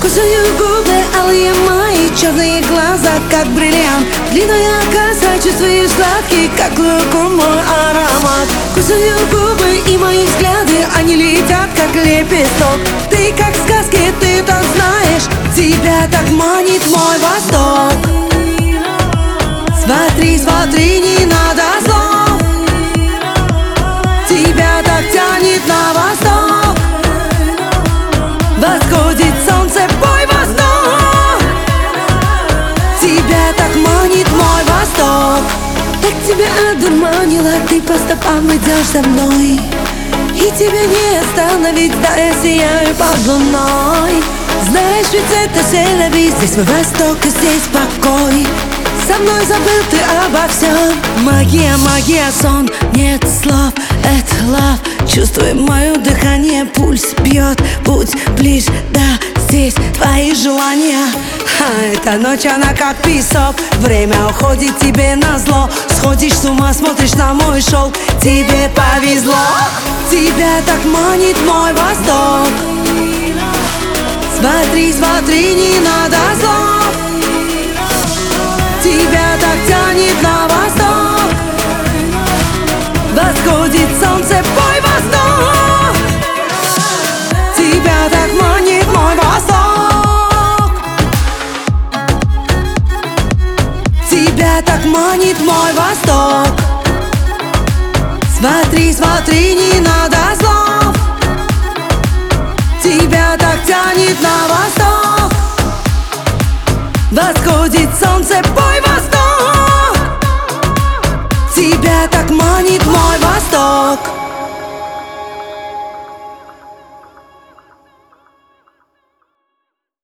Кусаю губы, алые мои, черные глаза, как бриллиант. Длинная коса, чувствуешь сладкий, как лукум мой аромат. Кусаю губы и мои взгляды, они летят, как лепесток. Ты как в сказке, ты так знаешь, тебя так манит мой восток. Смотри, смотри, не надо слов, тебя так тянет на восток. Восходит солнце, пой восток, тебя так манит мой восток. Так тебя одурманила, ты по стопам идешь за мной, и тебя не остановить, да я сияю под луной. Знаешь, ведь это сель-ля-ви, здесь мой восток и здесь покой. Со мной забыл ты обо всем. Магия, магия, сон, нет слов, это love. Чувствуй мое дыхание, пульс бьет, будь ближе, да, здесь твои желания. Эта ночь, она как песок, время уходит тебе назло. Сходишь с ума, смотришь на мой шелк, тебе повезло. Тебя так манит мой восток. Смотри, смотри, не надо слов, тебя так тянет на восток. Восходит солнце, пой восток, тебя так манит мой восток. Тебя так манит мой восток. Смотри, смотри, не надо слов, тебя так тянет на восток. Восходит солнце, пой восток, тебя так манит мой